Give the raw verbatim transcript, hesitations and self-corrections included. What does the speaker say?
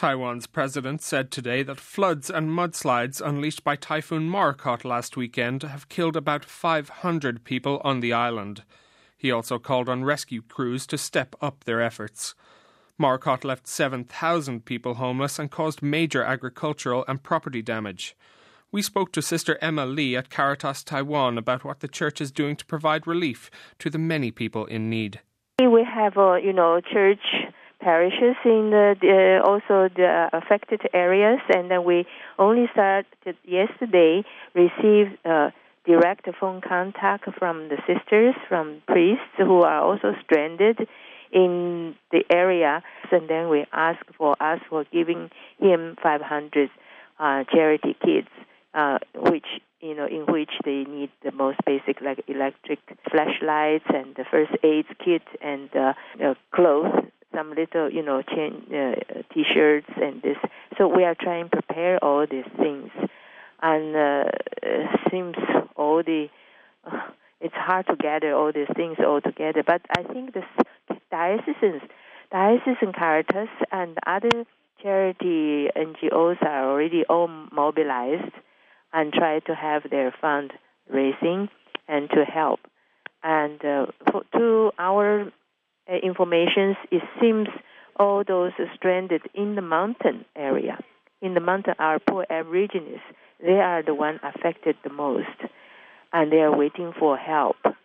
Taiwan's president said today that floods and mudslides unleashed by Typhoon Morakot last weekend have killed about five hundred people on the island. He also called on rescue crews to step up their efforts. Morakot left seven thousand people homeless and caused major agricultural and property damage. We spoke to Sister Emma Lee at Caritas Taiwan about what the church is doing to provide relief to the many people in need. We have, uh, you know, church parishes in the, the also the affected areas, and then we only started yesterday received uh, direct phone contact from the sisters, from priests who are also stranded in the area, and then we ask for us for giving him five hundred uh, charity kits, uh, which you know in which they need the most basic, like electric flashlights and the first aid kit and uh, uh, clothes. Some little, you know, chain, uh, T-shirts and this. So we are trying to prepare all these things, and uh, it seems all the uh, it's hard to gather all these things all together. But I think the dioceses, diocesan Caritas, and other charity N G Os are already all mobilized and try to have their fundraising and to help. And uh, for, to our Uh, information, it seems all those stranded in the mountain area, in the mountain, our poor Aborigines, they are the one affected the most, and they are waiting for help.